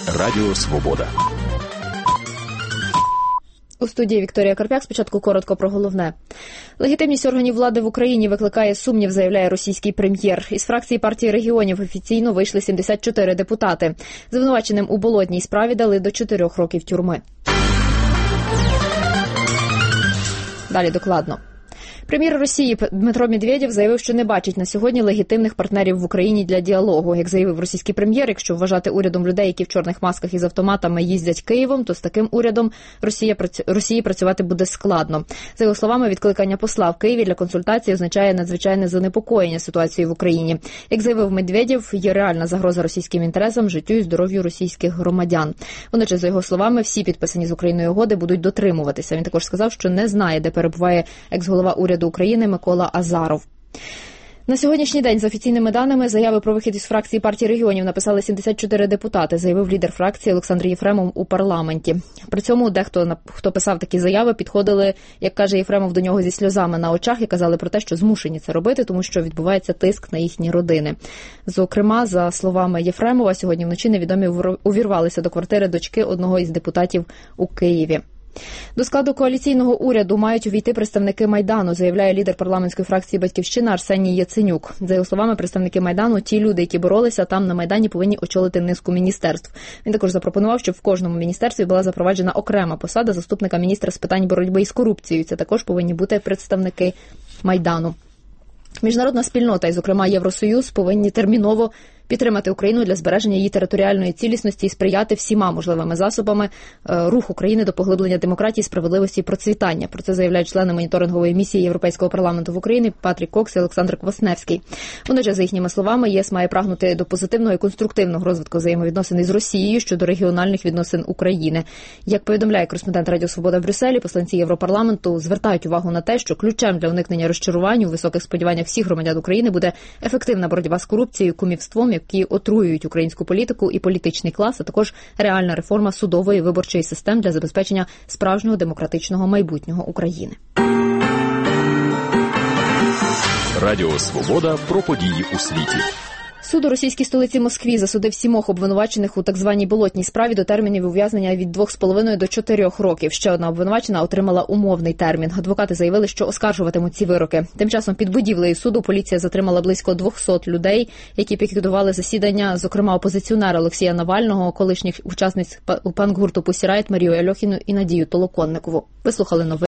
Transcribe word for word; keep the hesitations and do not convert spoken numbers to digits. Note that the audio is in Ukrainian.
Радіо Свобода. У студії Вікторія Карп'як. Спочатку коротко про головне. Легітимність органів влади в Україні викликає сумнів, заявляє російський прем'єр. Із фракції партії регіонів офіційно вийшли сімдесят чотири депутати. Звинуваченим у болотній справі дали до чотирьох років тюрми. Далі докладно. Прем'єр Росії Дмитро Медведєв заявив, що не бачить на сьогодні легітимних партнерів в Україні для діалогу. Як заявив російський прем'єр, якщо вважати урядом людей, які в чорних масках із автоматами їздять Києвом, то з таким урядом Росія, Росії працювати буде складно. За його словами, відкликання посла в Києві для консультацій означає надзвичайне занепокоєння ситуацією в Україні. Як заявив Медведєв, є реальна загроза російським інтересам, життю і здоров'ю російських громадян. Водночас, за його словами, всі підписані з Україною угоди будуть дотримуватися. Він також сказав, що не знає, де перебуває екс-голова уряду України Микола Азаров. На сьогоднішній день, за офіційними даними, заяви про вихід із фракції партії регіонів написали сімдесят чотири депутати, заявив лідер фракції Олександр Єфремов у парламенті. При цьому дехто, хто писав такі заяви, підходили, як каже Єфремов, до нього зі сльозами на очах і казали про те, що змушені це робити, тому що відбувається тиск на їхні родини. Зокрема, за словами Єфремова, сьогодні вночі невідомі увірвалися до квартири дочки одного із депутатів у Києві. До складу коаліційного уряду мають увійти представники Майдану, заявляє лідер парламентської фракції «Батьківщина» Арсеній Яценюк. За його словами, представники Майдану, ті люди, які боролися там на Майдані, повинні очолити низку міністерств. Він також запропонував, щоб в кожному міністерстві була запроваджена окрема посада заступника міністра з питань боротьби із корупцією. Це також повинні бути представники Майдану. Міжнародна спільнота, і, зокрема, Євросоюз, повинні терміново підтримати Україну для збереження її територіальної цілісності і сприяти всіма можливими засобами рух України до поглиблення демократії, справедливості і процвітання. Про це заявляють члени моніторингової місії Європейського парламенту в Україні Патрік Кокс і Олександр Квасневський. Водночас, за їхніми словами, ЄС має прагнути до позитивного і конструктивного розвитку взаємовідносин із Росією щодо регіональних відносин України. Як повідомляє кореспондент Радіо Свобода в Брюсселі, посланці Європарламенту звертають увагу на те, що ключем для уникнення розчарувань у високих сподіваннях всіх громадян України буде ефективна боротьба з корупцією, кумівством, які отруюють українську політику і політичний клас, а також реальна реформа судової виборчої системи для забезпечення справжнього демократичного майбутнього України. Радіо Свобода про події у світі. Суд у російській столиці Москві засудив сімох обвинувачених у так званій болотній справі до термінів ув'язнення від двох з половиною до чотирьох років. Ще одна обвинувачена отримала умовний термін. Адвокати заявили, що оскаржуватимуть ці вироки. Тим часом під будівлею суду поліція затримала близько двохсот людей, які пікетували засідання, зокрема опозиціонера Олексія Навального, колишніх учасниць панк-гурту «Пусі Райт» Марію Альохіну і Надію Толоконникову. Вислухали новини.